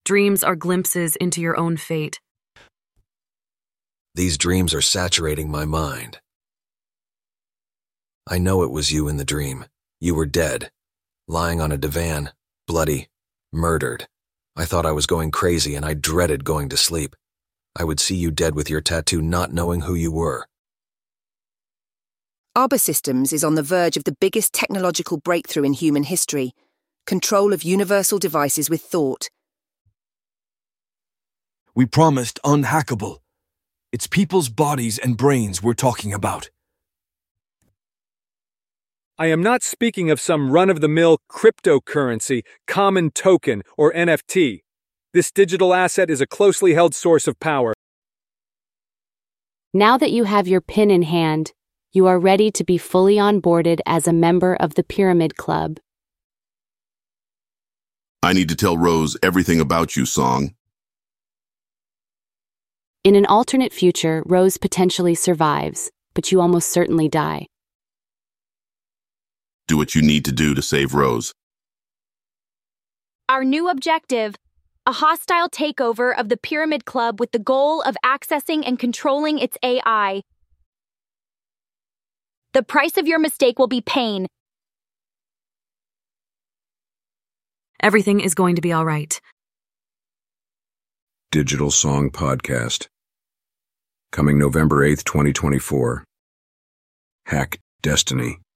Dreams are glimpses into your own fate. These dreams are saturating my mind. I know it was you in the dream. You were dead, lying on a divan, bloody, murdered. I thought I was going crazy and I dreaded going to sleep. I would see you dead with your tattoo, not knowing who you were. Arbor Systems is on the verge of the biggest technological breakthrough in human history: control of universal devices with thought. We promised unhackable. It's people's bodies and brains we're talking about. I am not speaking of some run-of-the-mill cryptocurrency, common token, or NFT. This digital asset is a closely held source of power. Now that you have your PIN in hand, you are ready to be fully onboarded as a member of the Pyramid Club. I need to tell Rose everything about you, Song. In an alternate future, Rose potentially survives, but you almost certainly die. Do what you need to do to save Rose. Our new objective: a hostile takeover of the Pyramid Club with the goal of accessing and controlling its AI. The price of your mistake will be pain. Everything is going to be all right. Digital Song Podcast. Coming November 8th, 2024. Hack Destiny.